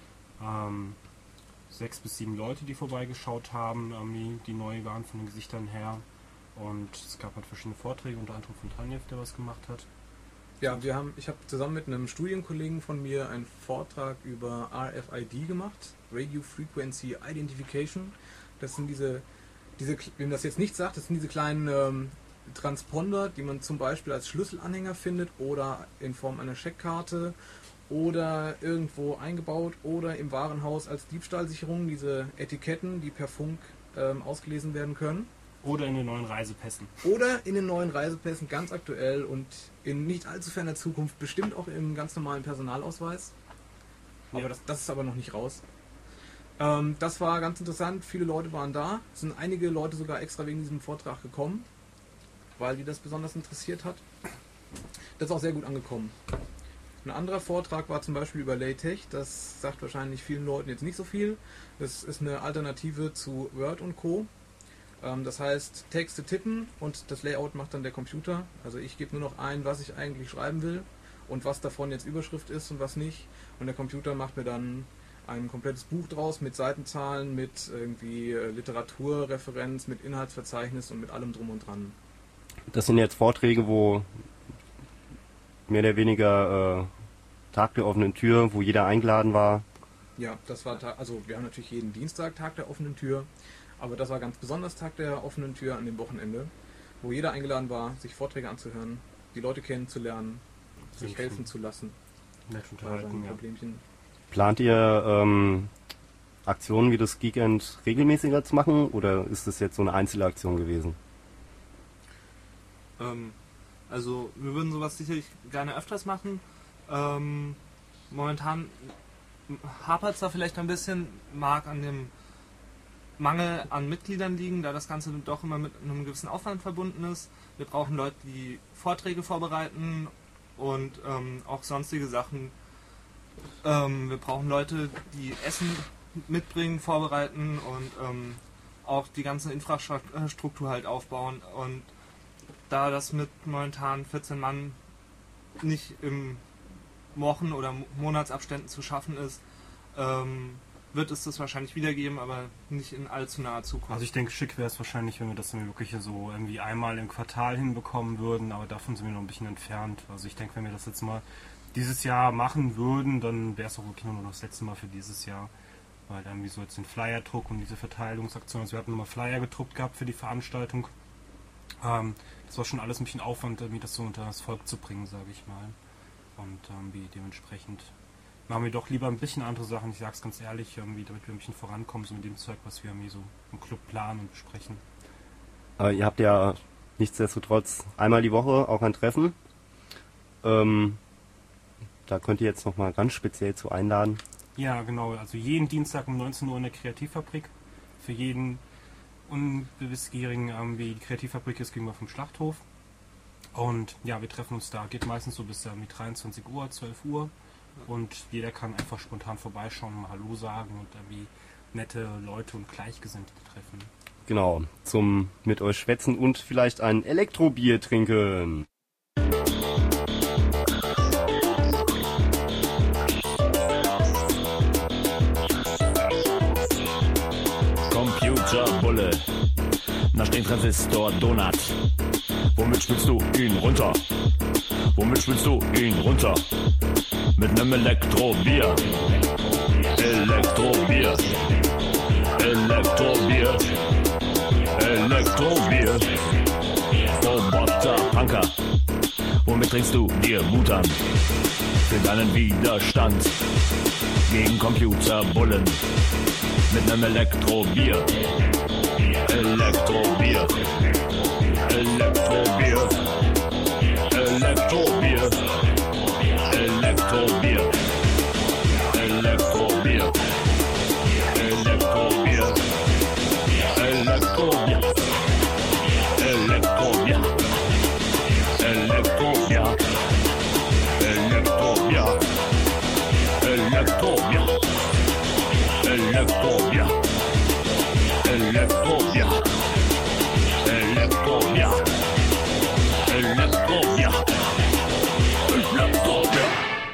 6 bis 7 Leute, die vorbeigeschaut haben, die neu waren von den Gesichtern her. Und es gab halt verschiedene Vorträge, unter anderem von Tanjev, der was gemacht hat. Ja, ich habe zusammen mit einem Studienkollegen von mir einen Vortrag über RFID gemacht, Radio Frequency Identification. Das sind diese, wem das jetzt nicht sagt, das sind diese kleinen Transponder, die man zum Beispiel als Schlüsselanhänger findet oder in Form einer Scheckkarte oder irgendwo eingebaut oder im Warenhaus als Diebstahlsicherung, diese Etiketten, die per Funk ausgelesen werden können. Oder in den neuen Reisepässen. Oder in den neuen Reisepässen, ganz aktuell und in nicht allzu ferner Zukunft, bestimmt auch im ganz normalen Personalausweis. Aber das ist aber noch nicht raus. Das war ganz interessant, viele Leute waren da, es sind einige Leute sogar extra wegen diesem Vortrag gekommen, weil die das besonders interessiert hat. Das ist auch sehr gut angekommen. Ein anderer Vortrag war zum Beispiel über LaTeX, das sagt wahrscheinlich vielen Leuten jetzt nicht so viel. Das ist eine Alternative zu Word und Co. Das heißt, Texte tippen und das Layout macht dann der Computer. Also ich gebe nur noch ein, was ich eigentlich schreiben will und was davon jetzt Überschrift ist und was nicht. Und der Computer macht mir dann ein komplettes Buch draus mit Seitenzahlen, mit irgendwie Literaturreferenz, mit Inhaltsverzeichnis und mit allem drum und dran. Das sind jetzt Vorträge, wo mehr oder weniger Tag der offenen Tür, wo jeder eingeladen war. Ja, das war, also wir haben natürlich jeden Dienstag Tag der offenen Tür, aber das war ganz besonders Tag der offenen Tür an dem Wochenende, wo jeder eingeladen war, sich Vorträge anzuhören, die Leute kennenzulernen, sich helfen zu lassen. Nett unterhalten, ja. Problemchen. Plant ihr Aktionen wie das Geekend regelmäßiger zu machen oder ist das jetzt so eine Einzelaktion gewesen? Also wir würden sowas sicherlich gerne öfters machen. Momentan hapert es da vielleicht ein bisschen, mag an dem Mangel an Mitgliedern liegen, da das Ganze doch immer mit einem gewissen Aufwand verbunden ist. Wir brauchen Leute, die Vorträge vorbereiten und auch sonstige Sachen. Wir brauchen Leute, die Essen mitbringen, vorbereiten und auch die ganze Infrastruktur halt aufbauen. Und da das mit momentan 14 Mann nicht im Wochen- oder Monatsabständen zu schaffen ist, wird es das wahrscheinlich wieder geben, aber nicht in allzu naher Zukunft. Also ich denke, schick wäre es wahrscheinlich, wenn wir das dann wirklich so irgendwie einmal im Quartal hinbekommen würden, aber davon sind wir noch ein bisschen entfernt. Also ich denke, wenn wir das jetzt mal dieses Jahr machen würden, dann wäre es auch wirklich nur noch das letzte Mal für dieses Jahr. Weil irgendwie so jetzt den Flyer-Druck und diese Verteilungsaktion, also wir hatten nochmal Flyer gedruckt gehabt für die Veranstaltung. Das war schon alles ein bisschen Aufwand, irgendwie das so unter das Volk zu bringen, sage ich mal. Und dementsprechend machen wir doch lieber ein bisschen andere Sachen, ich sage es ganz ehrlich, irgendwie, damit wir ein bisschen vorankommen, so mit dem Zeug, was wir irgendwie so im Club planen und besprechen. Aber ihr habt ja nichtsdestotrotz einmal die Woche auch ein Treffen. Da könnt ihr jetzt nochmal ganz speziell zu einladen. Ja, genau, also jeden Dienstag um 19 Uhr in der Kreativfabrik. Für jeden Unbewissgierigen, wie die Kreativfabrik ist gegenüber vom Schlachthof. Und ja, wir treffen uns da, geht meistens so bis 23 Uhr, 12 Uhr. Und jeder kann einfach spontan vorbeischauen, mal Hallo sagen und irgendwie nette Leute und Gleichgesinnte treffen. Genau, zum mit euch schwätzen und vielleicht ein Elektrobier trinken. Computerbulle, nach dem Transistor Donut. Womit spielst du ihn runter? Womit spielst du ihn runter? Mit nem Elektrobier. Elektrobier. Elektrobier. Elektrobier. Roboter Punker. Womit trinkst du dir Mut an? Für deinen Widerstand gegen Computerbullen. Mit nem Elektrobier. Elektrobier. Elektrobier. Elektrobier. Elektrobier. Elektrobier. Elektrobier. Elektrobier. Elektrobier. Elektrobier. Elektrobier. Elektrobier. Elektrobier. Elektrobier. Elektrobier. Elektrobier. Elektrobier.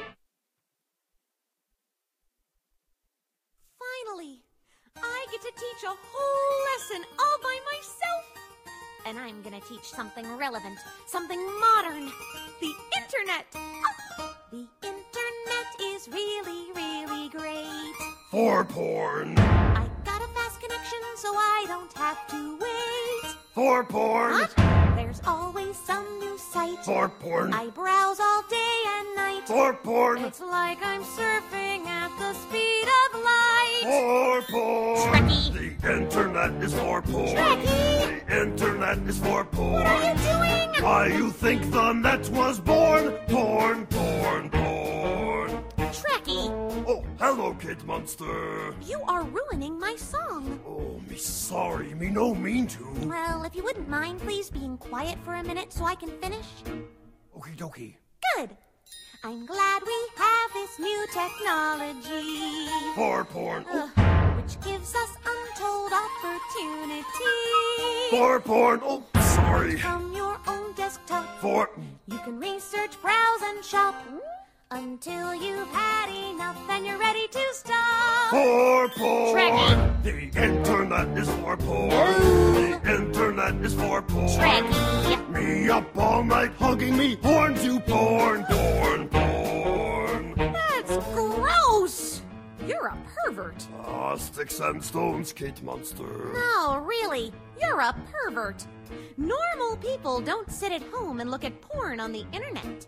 Finally, I get to teach a whole lesson all by myself. And I'm gonna teach something relevant, something modern. The internet. Oh, the internet is really, really great. For porn. I got a fast connection so I don't have to wait. For porn. What? There's always some new site. For porn. I browse all day and night. For porn. It's like I'm surfing at the speed of light. For porn. Trekkie. The internet is for porn. Trekkie. The internet is for porn. What are you doing? Why you think the net was born? Porn, porn, porn. Trekkie. Oh, hello, Kid Monster. You are ruining my song. Oh, me sorry, me no mean to. Well, if you wouldn't mind, please being quiet for a minute so I can finish. Okie dokie. Good. I'm glad we have this new technology. For porn. Which gives us untold opportunity. For porn. Oh, sorry. From your own desktop. For. You can research, browse, and shop. Until you've had enough and you're ready to stop. for porn. Shrek. The internet is for porn. The internet is for porn. Shrek. Me up all night hugging me horn to porn, porn, porn. That's gross. You're a pervert. Ah, sticks and stones, Kate Monster. No, really, you're a pervert. Normal people don't sit at home and look at porn on the internet.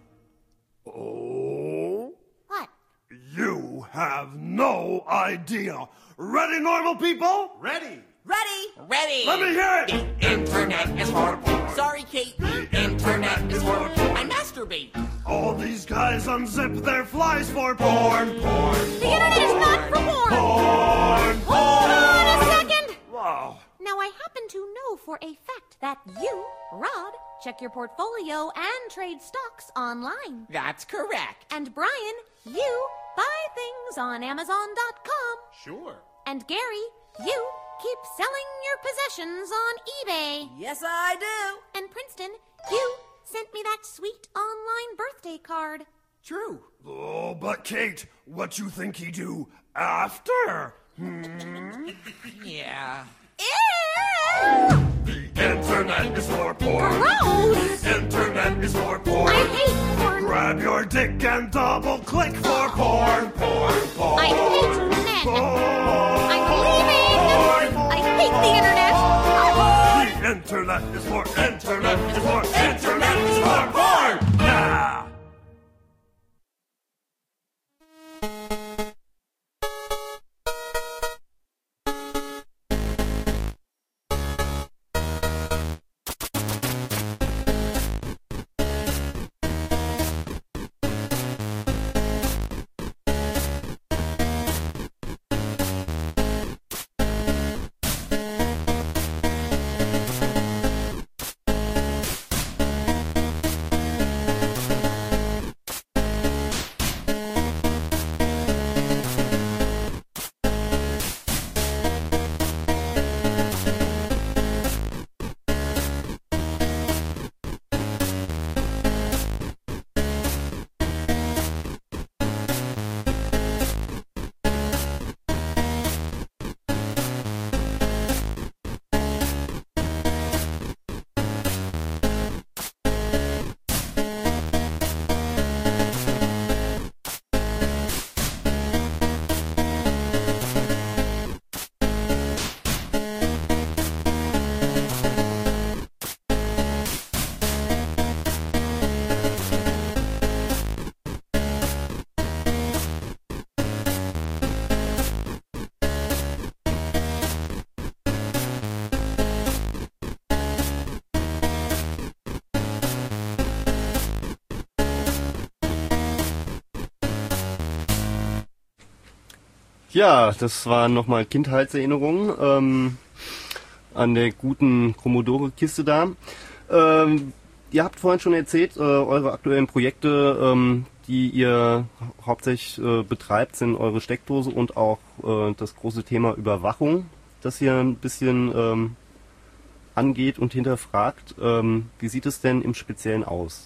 Oh? What? You have no idea. Ready, normal people? Ready. Ready? Let me hear it. The internet is for porn. Sorry, Kate. The internet is for porn. I masturbate. All these guys unzip their flies for porn, porn. The internet is not for porn. Porn, Hold on a second. Wow. Now, I happen to know for a fact that you, Rod, check your portfolio and trade stocks online. That's correct. And Brian, you buy things on Amazon.com. Sure. And Gary, you keep selling your possessions on eBay. Yes, I do. And Princeton, you sent me that sweet online birthday card. True. Oh, but Kate, what you think he do after? Yeah. The internet is for porn. Gross! The internet is for porn. I hate porn. Grab your dick and double click for porn, porn, porn. I hate men. Porn. I'm leaving. Porn. I hate the internet. The internet is for internet is for internet is for porn. Yeah. Ja, das waren nochmal Kindheitserinnerungen an der guten Commodore-Kiste da. Ihr habt vorhin schon erzählt, eure aktuellen Projekte, die ihr hauptsächlich betreibt, sind eure Steckdose und auch das große Thema Überwachung, das ihr ein bisschen angeht und hinterfragt. Wie sieht es denn im Speziellen aus?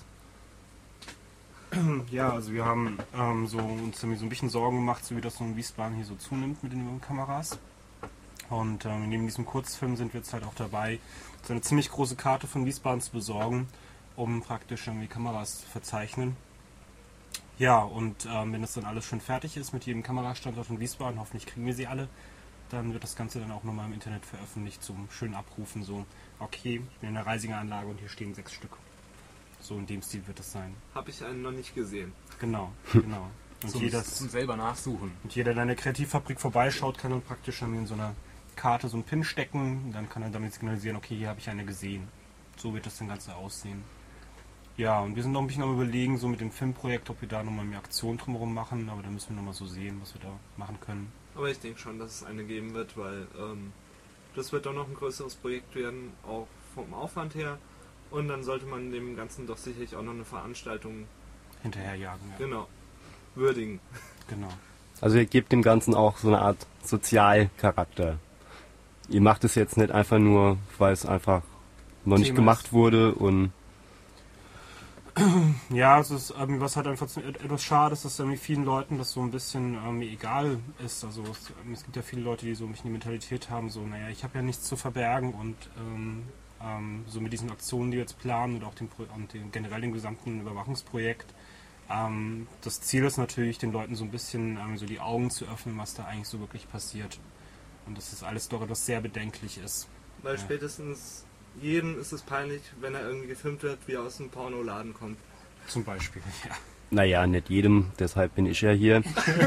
Ja, also wir haben uns so ein bisschen Sorgen gemacht, so wie das so in Wiesbaden hier so zunimmt mit den Kameras. Und neben diesem Kurzfilm sind wir jetzt halt auch dabei, so eine ziemlich große Karte von Wiesbaden zu besorgen, um praktisch irgendwie Kameras zu verzeichnen. Ja, und wenn das dann alles schon fertig ist mit jedem Kamerastandort von Wiesbaden, hoffentlich kriegen wir sie alle, dann wird das Ganze dann auch nochmal im Internet veröffentlicht zum schönen Abrufen. So, okay, ich bin in der Reisinger Anlage und hier stehen 6 Stück. So in dem Stil wird es sein. Habe ich einen noch nicht gesehen. Genau, genau. Und Zum selber nachsuchen. Und jeder, der in der Kreativfabrik vorbeischaut, kann dann praktisch in so einer Karte so einen Pin stecken. Dann kann er damit signalisieren, okay, hier habe ich eine gesehen. So wird das dann Ganze aussehen. Ja, und wir sind noch ein bisschen am Überlegen, so mit dem Filmprojekt, ob wir da nochmal mehr Aktionen drumherum machen. Aber da müssen wir nochmal so sehen, was wir da machen können. Aber ich denke schon, dass es eine geben wird, weil das wird doch noch ein größeres Projekt werden, auch vom Aufwand her. Und dann sollte man dem Ganzen doch sicherlich auch noch eine Veranstaltung hinterherjagen. Ja. Genau. Würdigen. Genau. Also ihr gebt dem Ganzen auch so eine Art Sozialcharakter. Ihr macht es jetzt nicht einfach nur, weil es einfach noch nicht gemacht wurde und... Ja, es ist was halt einfach etwas schade ist, dass irgendwie vielen Leuten das so ein bisschen egal ist. Also es gibt ja viele Leute, die so ein bisschen die Mentalität haben, so, naja, ich habe ja nichts zu verbergen und so mit diesen Aktionen, die wir jetzt planen und auch generell dem gesamten Überwachungsprojekt. Das Ziel ist natürlich, den Leuten so ein bisschen so die Augen zu öffnen, was da eigentlich so wirklich passiert. Und dass das alles doch etwas sehr bedenklich ist. Weil spätestens jedem ist es peinlich, wenn er irgendwie gefilmt wird, wie er aus einem Pornoladen kommt. Zum Beispiel, ja. Naja, nicht jedem, deshalb bin ich ja hier.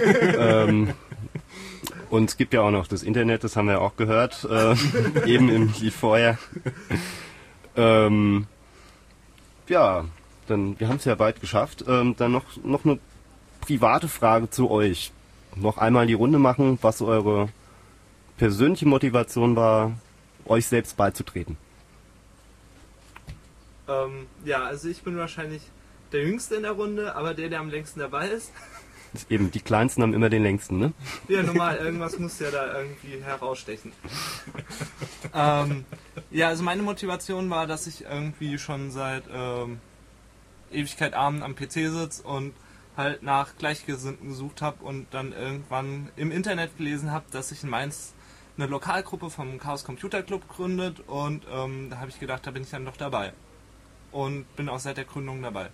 Und es gibt ja auch noch das Internet, das haben wir auch gehört, eben im Lied vorher. Ja, dann, wir haben es ja weit geschafft. Dann noch eine private Frage zu euch. Noch einmal die Runde machen, was eure persönliche Motivation war, euch selbst beizutreten. Ja, also ich bin wahrscheinlich der Jüngste in der Runde, aber der am längsten dabei ist. Eben, die Kleinsten haben immer den längsten, ne? Ja, normal, irgendwas muss ja da irgendwie herausstechen. Ja, also meine Motivation war, dass ich irgendwie schon seit Ewigkeit Abend am PC sitze und halt nach Gleichgesinnten gesucht habe und dann irgendwann im Internet gelesen habe, dass sich in Mainz eine Lokalgruppe vom Chaos Computer Club gründet und da habe ich gedacht, da bin ich dann doch dabei. Und bin auch seit der Gründung dabei.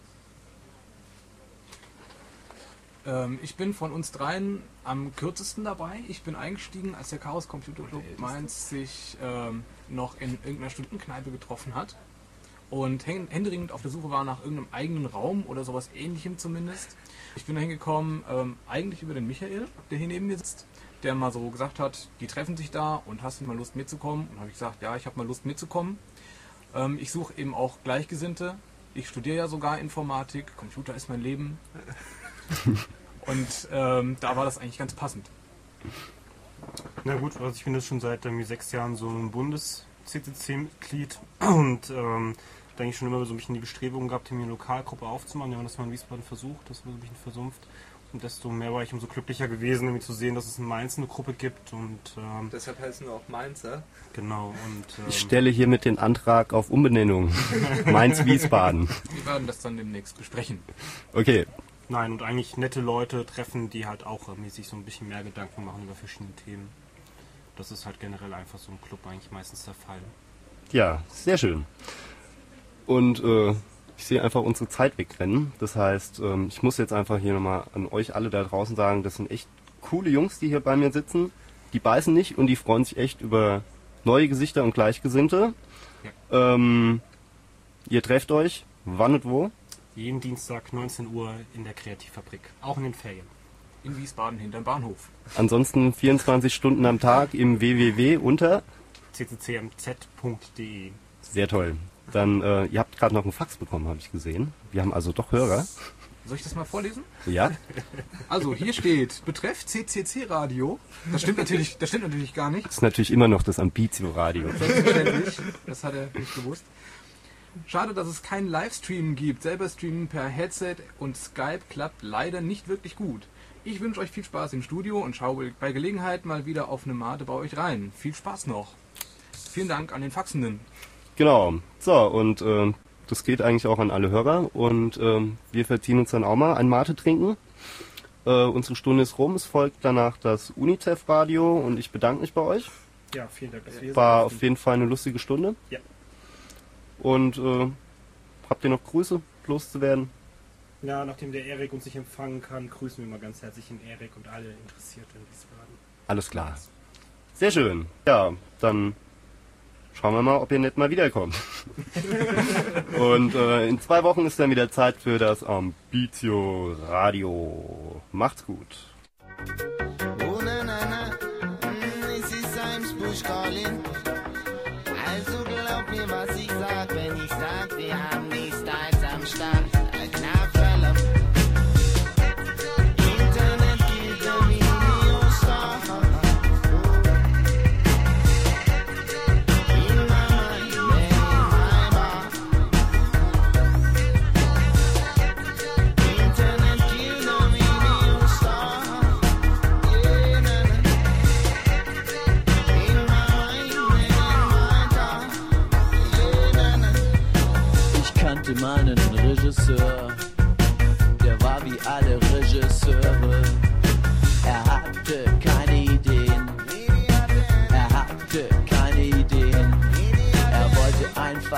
Ich bin von uns dreien am kürzesten dabei. Ich bin eingestiegen, als der Chaos Computer Club Mainz sich noch in irgendeiner Stundenkneipe getroffen hat und händeringend auf der Suche war nach irgendeinem eigenen Raum oder sowas Ähnlichem zumindest. Ich bin da hingekommen, eigentlich über den Michael, der hier neben mir sitzt, der mal so gesagt hat, die treffen sich da und hast du mal Lust mitzukommen? Und habe ich gesagt, ja, ich habe mal Lust mitzukommen. Ich suche eben auch Gleichgesinnte. Ich studiere ja sogar Informatik, Computer ist mein Leben. Und da war das eigentlich ganz passend. Na gut, also ich bin jetzt schon seit 6 Jahren so ein Bundes-CCC-Mitglied und da eigentlich schon immer so ein bisschen die Bestrebungen gehabt, hier eine Lokalgruppe aufzumachen. Wir haben das mal in Wiesbaden versucht, das war so ein bisschen versumpft. Und desto mehr war ich umso glücklicher gewesen, irgendwie zu sehen, dass es in Mainz eine Gruppe gibt. Und deshalb heißen wir auch Mainzer. Genau. Und ich stelle hiermit den Antrag auf Umbenennung. Mainz-Wiesbaden. Wir werden das dann demnächst besprechen. Okay. Nein, und eigentlich nette Leute treffen, die halt auch sich so ein bisschen mehr Gedanken machen über verschiedene Themen. Das ist halt generell einfach so im Club eigentlich meistens der Fall. Ja, sehr schön. Und ich sehe einfach unsere Zeit wegrennen. Das heißt, ich muss jetzt einfach hier nochmal an euch alle da draußen sagen, das sind echt coole Jungs, die hier bei mir sitzen. Die beißen nicht und die freuen sich echt über neue Gesichter und Gleichgesinnte. Ja. Ihr trefft euch, wann und wo? Jeden Dienstag 19 Uhr in der Kreativfabrik, auch in den Ferien. In Wiesbaden hinterm Bahnhof. Ansonsten 24 Stunden am Tag im www unter cccmz.de. Sehr toll. Dann, ihr habt gerade noch einen Fax bekommen, habe ich gesehen. Wir haben also doch Hörer. Soll ich das mal vorlesen? Ja. Also hier steht, betreff CCC-Radio. Das stimmt natürlich gar nicht. Das ist natürlich immer noch das Ambitio-Radio. Selbstverständlich. Das hat er nicht gewusst. Schade, dass es keinen Livestream gibt. Selber streamen per Headset und Skype klappt leider nicht wirklich gut. Ich wünsche euch viel Spaß im Studio und schaue bei Gelegenheit mal wieder auf eine Mate bei euch rein. Viel Spaß noch. Vielen Dank an den Faxenden. Genau. So, und das geht eigentlich auch an alle Hörer. Und wir verziehen uns dann auch mal ein Mate trinken. Unsere Stunde ist rum. Es folgt danach das UNICEF-Radio und ich bedanke mich bei euch. Ja, vielen Dank. Dass wir war auf jeden Fall eine lustige Stunde. Ja. Und habt ihr noch Grüße loszuwerden? Ja, nachdem der Erik uns nicht empfangen kann, grüßen wir mal ganz herzlich den Erik und alle Interessierten in Wiesbaden. Alles klar. Sehr schön. Ja, dann schauen wir mal, ob ihr nicht mal wiederkommt. Und in 2 Wochen ist dann wieder Zeit für das Ambitio Radio. Macht's gut. Oh na na na, es ist ein Busch calling. Also glaub mir, was ich sag, wenn ich sag, wir haben die Styles am Start. Knallfälle. Internet gilt der Videostar. In my mind, in my bar. Internet gilt der Videostar. In my mind,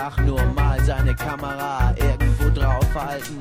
Tag nur mal seine Kamera irgendwo draufhalten.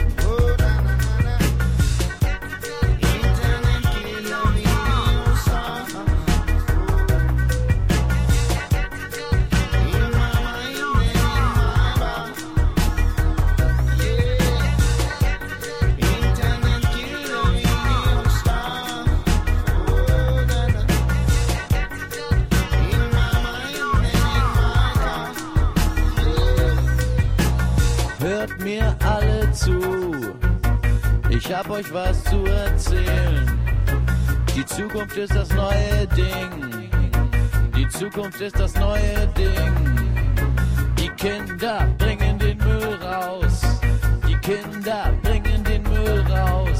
Hört mir alle zu, ich hab euch was zu erzählen. Die Zukunft ist das neue Ding. Die Zukunft ist das neue Ding. Die Kinder bringen den Müll raus. Die Kinder bringen den Müll raus.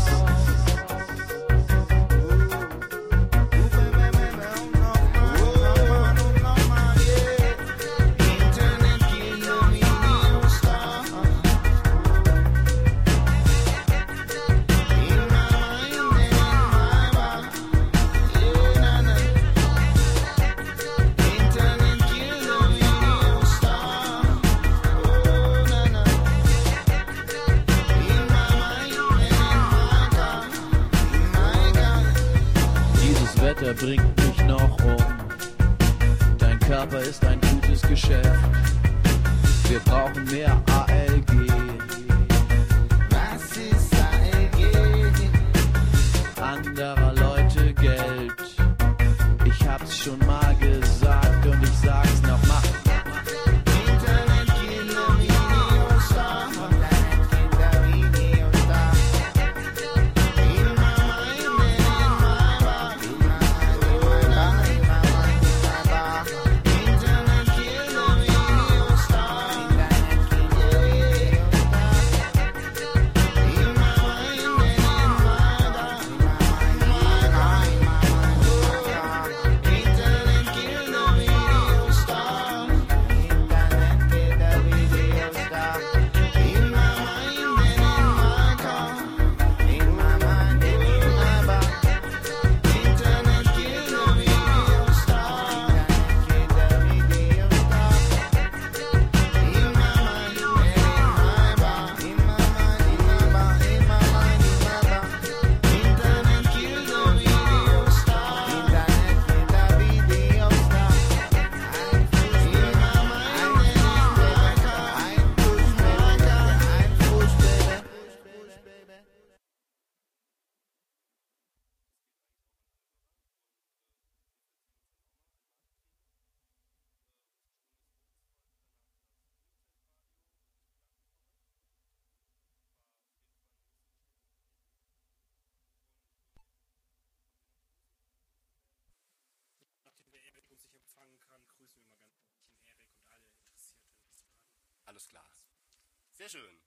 Wetter bringt mich noch um. Dein Körper ist ein gutes Geschäft. Wir brauchen mehr ALG. Was ist ALG? Anderer Leute Geld. Ich hab's schon mal gesagt und ich sag's noch mal. Alles klar. Sehr schön.